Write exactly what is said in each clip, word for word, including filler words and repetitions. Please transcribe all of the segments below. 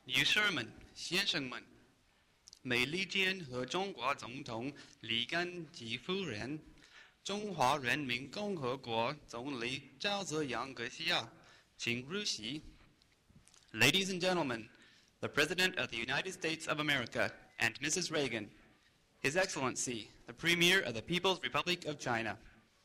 女士们、先生们，美利坚和中国总统李根基夫人，中华人民共和国总理赵紫阳阁下，请入席。Ladies and gentlemen, the President of the United States of America and Missus Reagan, His Excellency, the Premier of the People's Republic of China.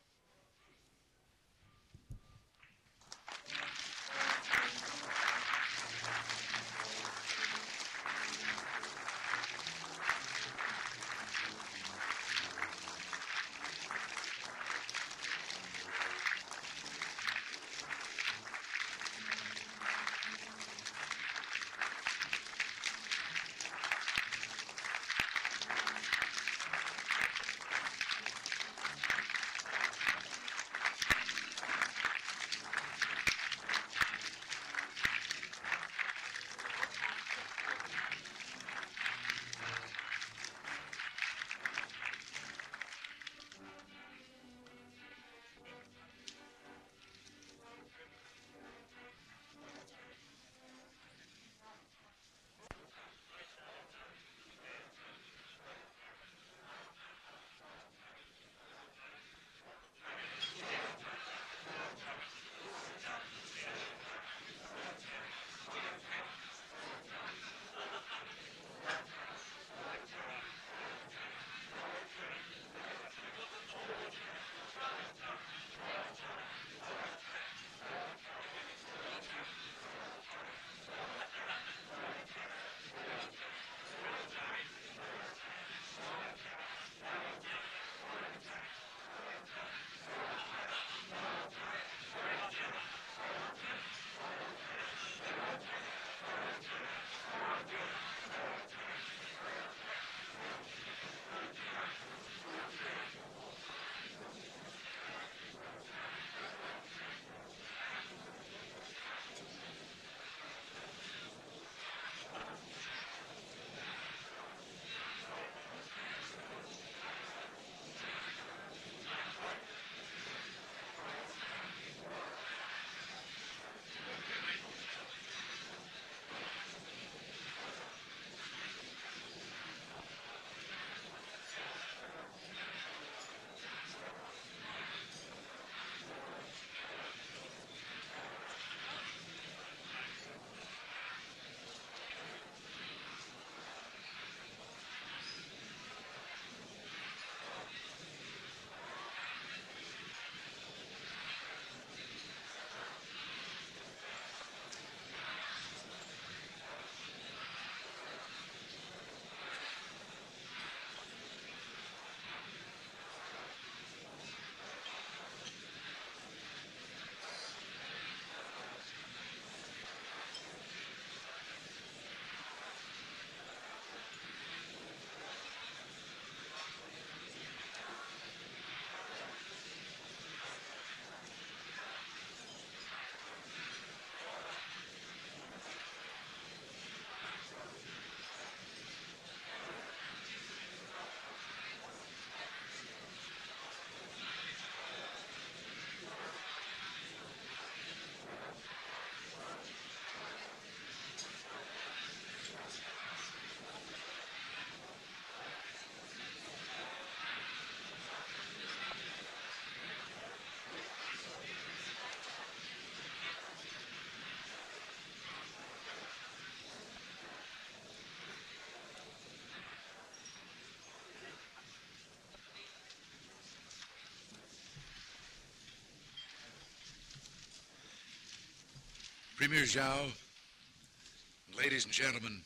Premier Zhao, ladies and gentlemen,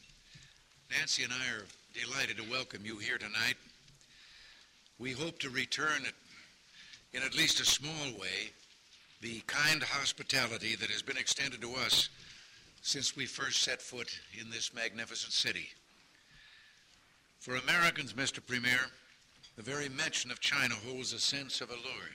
Nancy and I are delighted to welcome you here tonight. We hope to return it in at least a small way the kind hospitality that has been extended to us since we first set foot in this magnificent city. For Americans, Mister Premier, the very mention of China holds a sense of allure.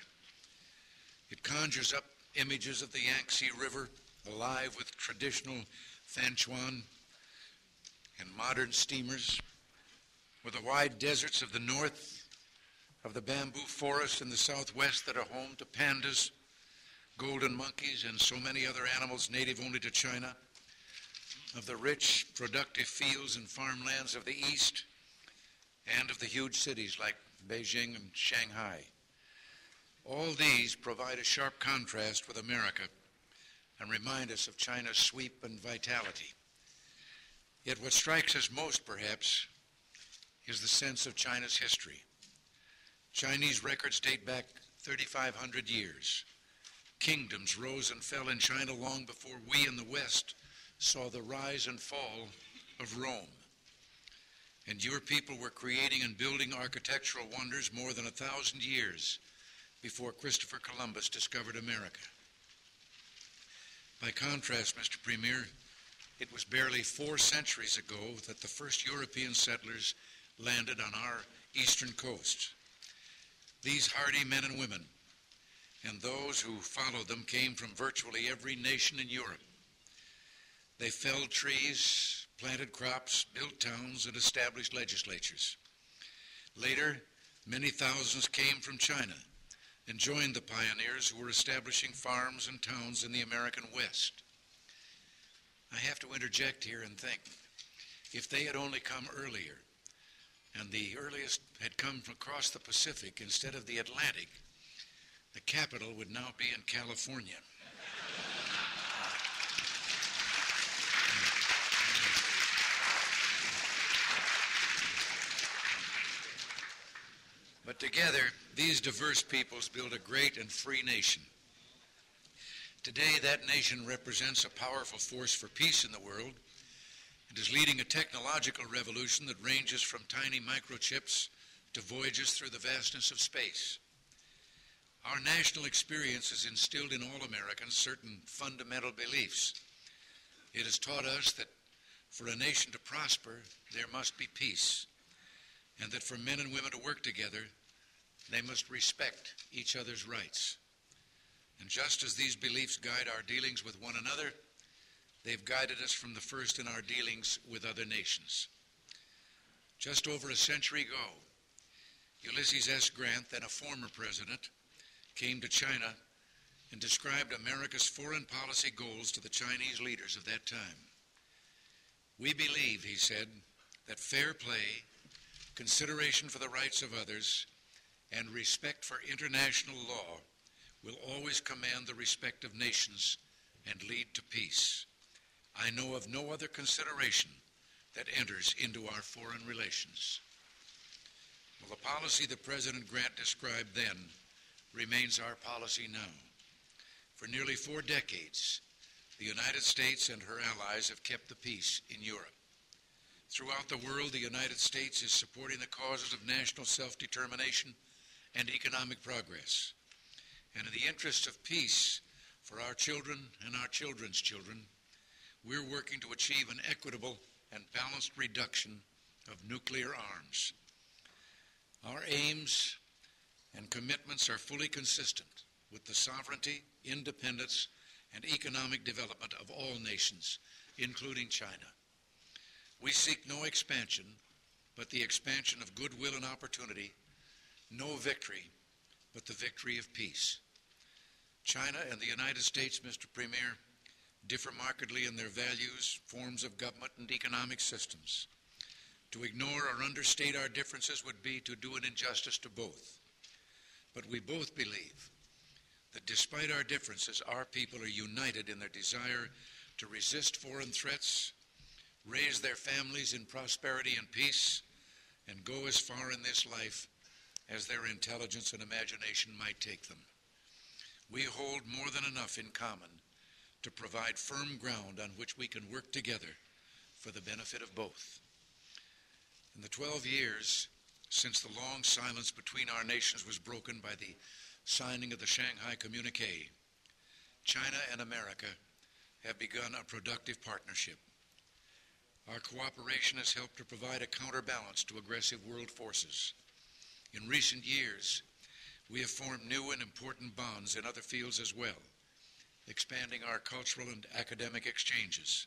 It conjures up images of the Yangtze River, alive with traditional Fanchuan and modern steamers, with the wide deserts of the north, of the bamboo forests in the southwest that are home to pandas, golden monkeys, and so many other animals native only to China. of the rich, productive fields and farmlands of the East, and of the huge cities like Beijing and Shanghai. All these provide a sharp contrast with America and remind us of China's sweep and vitality. Yet what strikes us most, perhaps, is the sense of China's history. Chinese records date back thirty-five hundred years. Kingdoms rose and fell in China long before we in the West saw the rise and fall of Rome. And your people were creating and building architectural wonders more than a thousand years before Christopher Columbus discovered America. By contrast, Mister Premier, it was barely four centuries ago that the first European settlers landed on our eastern coast. These hardy men and women, and those who followed them, came from virtually every nation in Europe. They felled trees, planted crops, built towns, and established legislatures. Later, many thousands came from China and joined the pioneers who were establishing farms and towns in the American West. I have to interject here and think, if they had only come earlier, and the earliest had come from across the Pacific instead of the Atlantic, the capital would now be in California. But together, these diverse peoples build a great and free nation. Today, that nation represents a powerful force for peace in the world and is leading a technological revolution that ranges from tiny microchips to voyages through the vastness of space. Our national experience has instilled in all Americans certain fundamental beliefs. It has taught us that for a nation to prosper, there must be peace, and that for men and women to work together, they must respect each other's rights. And just as these beliefs guide our dealings with one another, they've guided us from the first in our dealings with other nations. Just over a century ago, Ulysses S. Grant, then a former president, came to China and described America's foreign policy goals to the Chinese leaders of that time. We believe, he said, that fair play, consideration for the rights of others, and respect for international law will always command the respect of nations and lead to peace. I know of no other consideration that enters into our foreign relations. Well, the policy that President Grant described then remains our policy now. For nearly four decades, the United States and her allies have kept the peace in Europe. Throughout the world, the United States is supporting the causes of national self-determination and economic progress. And in the interest of peace for our children and our children's children, we're working to achieve an equitable and balanced reduction of nuclear arms. Our aims and commitments are fully consistent with the sovereignty, independence, and economic development of all nations, including China. We seek no expansion, but the expansion of goodwill and opportunity, no victory, but the victory of peace. China and the United States, Mister Premier, differ markedly in their values, forms of government, and economic systems. To ignore or understate our differences would be to do an injustice to both. But we both believe that despite our differences, our people are united in their desire to resist foreign threats, raise their families in prosperity and peace, and go as far in this life as their intelligence and imagination might take them. We hold more than enough in common to provide firm ground on which we can work together for the benefit of both. In the twelve years since the long silence between our nations was broken by the signing of the Shanghai Communique, China and America have begun a productive partnership. Our cooperation has helped to provide a counterbalance to aggressive world forces. In recent years, we have formed new and important bonds in other fields as well, expanding our cultural and academic exchanges.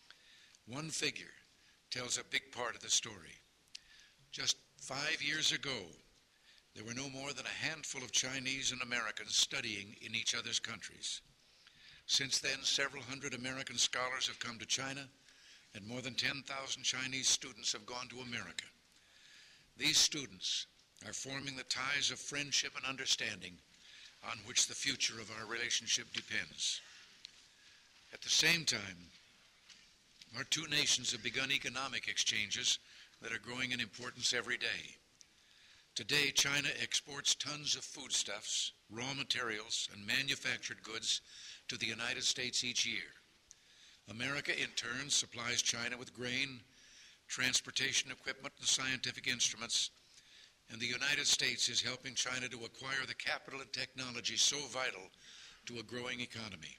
One figure tells a big part of the story. Just five years ago, there were no more than a handful of Chinese and Americans studying in each other's countries. Since then, several hundred American scholars have come to China and more than ten thousand Chinese students have gone to America. These students are forming the ties of friendship and understanding on which the future of our relationship depends. At the same time, our two nations have begun economic exchanges that are growing in importance every day. Today, China exports tons of foodstuffs, raw materials, and manufactured goods to the United States each year. America, in turn, supplies China with grain, transportation equipment, and scientific instruments, and the United States is helping China to acquire the capital and technology so vital to a growing economy.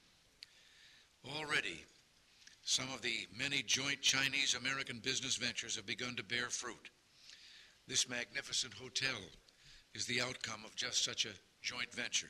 Already, some of the many joint Chinese-American business ventures have begun to bear fruit. This magnificent hotel is the outcome of just such a joint venture.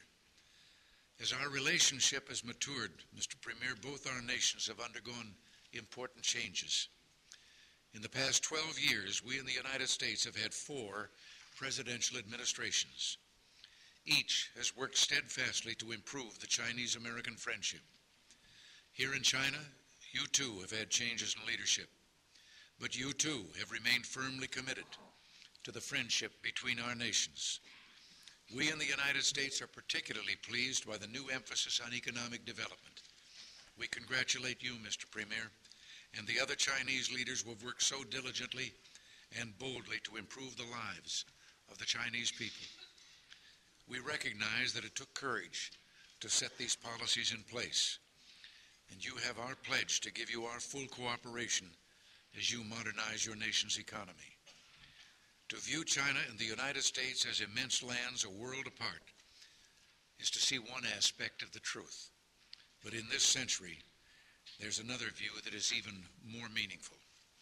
As our relationship has matured, Mister Premier, both our nations have undergone important changes. In the past twelve years, we in the United States have had four presidential administrations. Each has worked steadfastly to improve the Chinese-American friendship. Here in China, you too have had changes in leadership, but you too have remained firmly committed to the friendship between our nations. We in the United States are particularly pleased by the new emphasis on economic development. We congratulate you, Mister Premier, and the other Chinese leaders who have worked so diligently and boldly to improve the lives of the Chinese people. We recognize that it took courage to set these policies in place, and you have our pledge to give you our full cooperation as you modernize your nation's economy. To view China and the United States as immense lands a world apart is to see one aspect of the truth. But in this century, there's another view that is even more meaningful.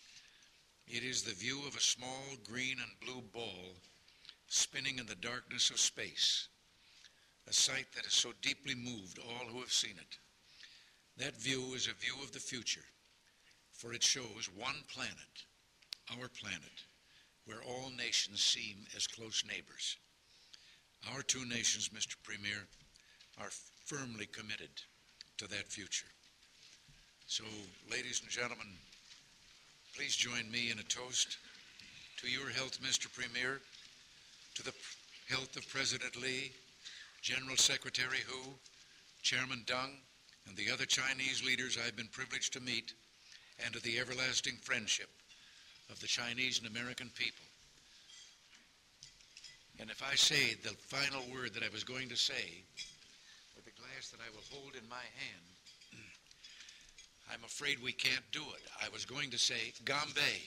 It is the view of a small green and blue ball spinning in the darkness of space, a sight that has so deeply moved all who have seen it. That view is a view of the future, for it shows one planet, our planet, where all nations seem as close neighbors. Our two nations, Mister Premier, are firmly committed to that future. So, ladies and gentlemen, please join me in a toast to your health, Mister Premier, to the health of President Li, General Secretary Hu, Chairman Deng, and the other Chinese leaders I've been privileged to meet, and to the everlasting friendship of the Chinese and American people. And if I say the final word that I was going to say with the glass that I will hold in my hand, I'm afraid we can't do it. I was going to say, Gambay.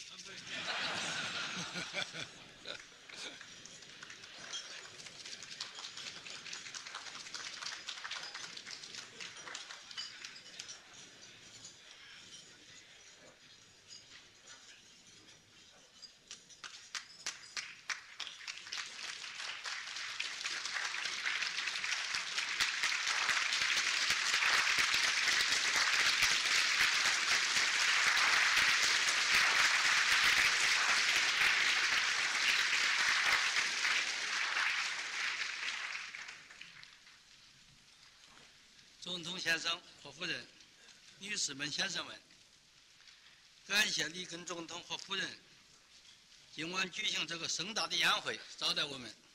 总统先生和夫人、女士们、先生们，感谢里根总统和夫人今晚举行这个盛大的宴会，招待我们。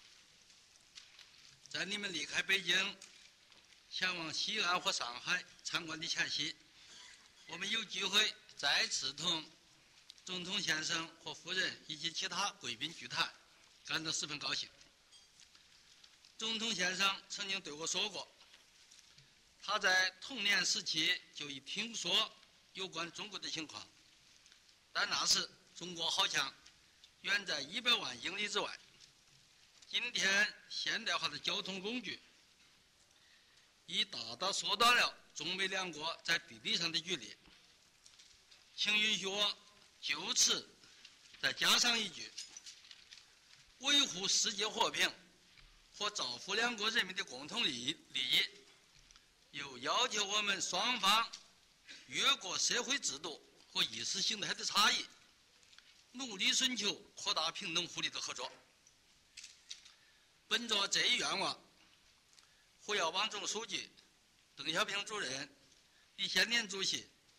在你们离开北京，前往西安或上海参观的前夕，我们有机会再次同总统先生和夫人以及其他贵宾聚谈，感到十分高兴。总统先生曾经对我说过，他在童年时期就已听说有关中国的情况，但那时中国好像远在一百万英里之外。今天现代化的交通工具已大大缩短了中美两国在地理上的距离。请允许我就此再加上一句：维护世界和平和造福两国人民的共同利益利益，又要求我们双方越过社会制度和意识形态的差异，努力寻求扩大平等互利的合作。本着这一愿望，胡耀邦总书记、邓小平主任、李先念主席、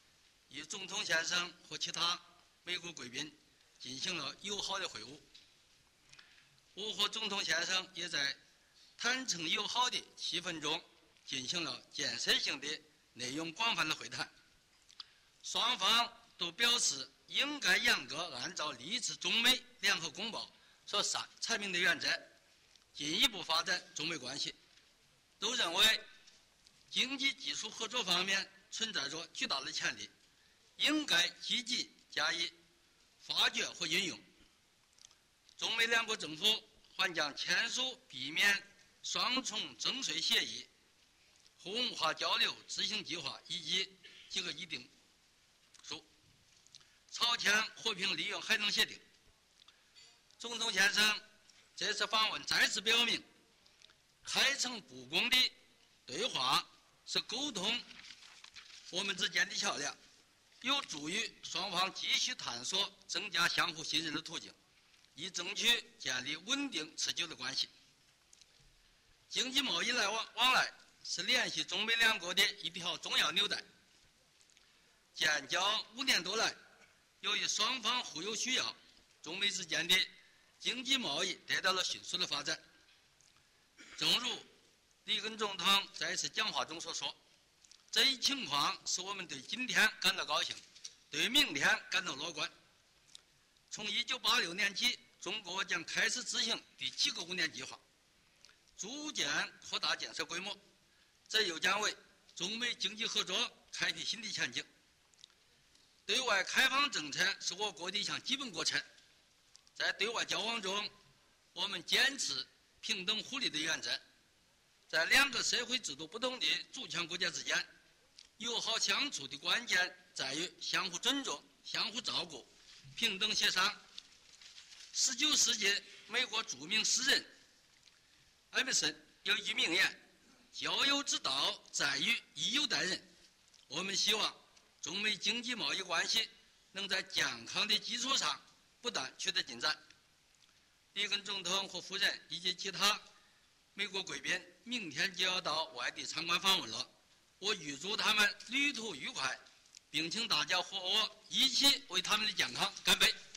与总统先生和其他美国贵宾进行了友好的会晤。我和总统先生也在坦诚友好的气氛中进行了建设性的、内容广泛的会谈。双方都表示应该严格按照历次中美联合公报所阐明的原则，进一步发展中美关系。都认为经济技术合作方面存在着巨大的潜力，应该积极加以发掘和运用。中美两国政府还将签署避免双重征税协议和文化交流执行计划以及几个议定书，朝签和平利用海能协定。总统先生这次访问再次表明，开诚布公的对话是沟通我们之间的桥梁，有助于双方继续探索增加相互信任的途径，以争取建立稳定持久的关系。经济贸易来往往来是联系中美两国的一条重要纽带。建交五年多来，由于双方互有需要，中美之间的经济贸易得到了迅速的发展。正如里根总统在一次讲话中所说，这一情况使我们对今天感到高兴，对明天感到乐观。从一九八六年起，中国将开始执行第七个五年计划，逐渐扩大建设规模，这又将为中美经济合作开辟新的前景。对外开放政策是我国的一项基本过程，在对外交往中，我们坚持平等互利的原则，在两个社会制度不同的主权国家之间，友好相处的关键在于相互尊重、相互照顾、平等协商。十九世纪美国著名诗人艾默生有一句名言：“交友之道在于以友待人。”我们希望中美经济贸易关系能在健康的基础上不断取得进展。里根总统和夫人以及其他美国贵宾明天就要到外地参观访问了，我预祝他们旅途愉快，并请大家和我一起为他们的健康干杯。